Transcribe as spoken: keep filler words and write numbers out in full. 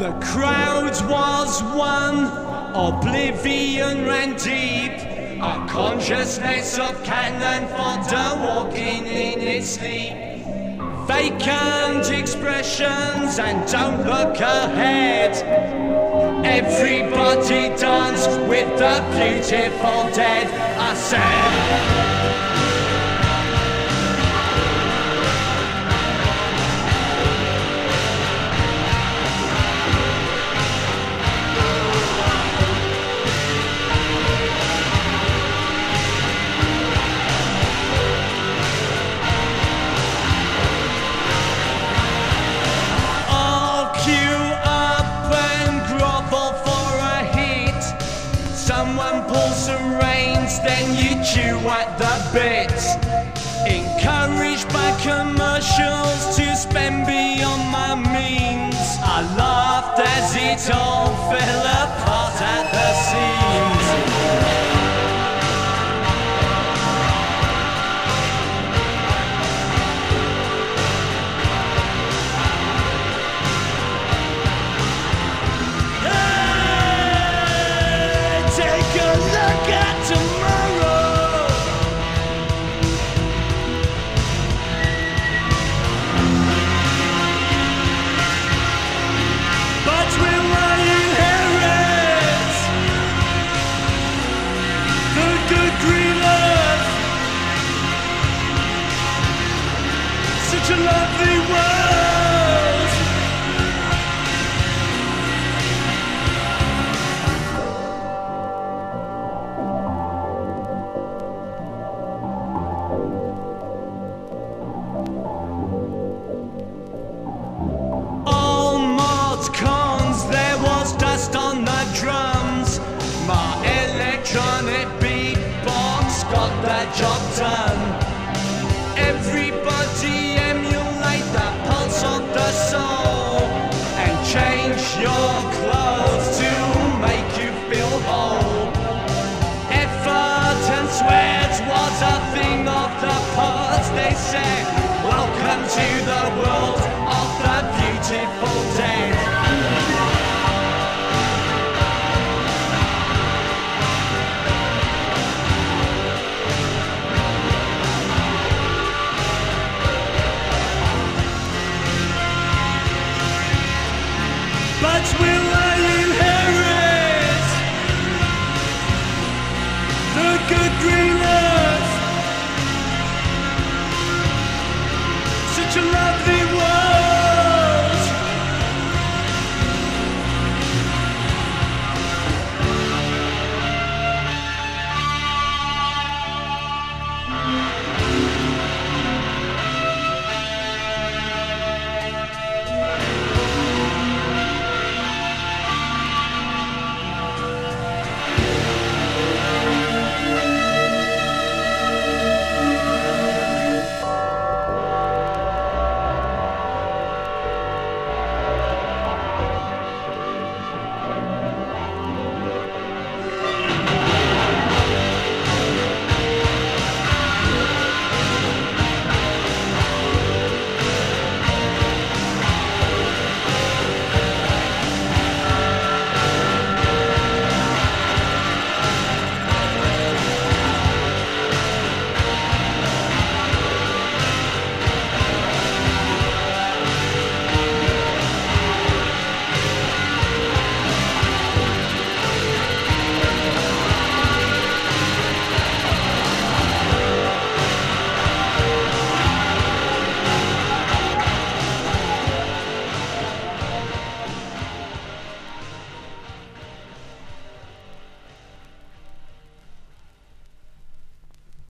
The crowd was one, oblivion ran deep. A consciousness of cannon fodder walking in its sleep. Vacant expressions and don't look ahead. Everybody danced with the beautiful dead, I said. Someone pulls some reins, then you chew at the bit. Encouraged by commercials to spend beyond my means, I laughed as it all fell apart at the seams. Such a lovely world. All mod cons, there was dust on the drums. My electronic beatbox got that job done. Everybody emulate the pulse of the soul and change your clothes to make you feel whole. Effort and sweat was a thing of the past, they said. Welcome to the world of the beautiful dead. But we'll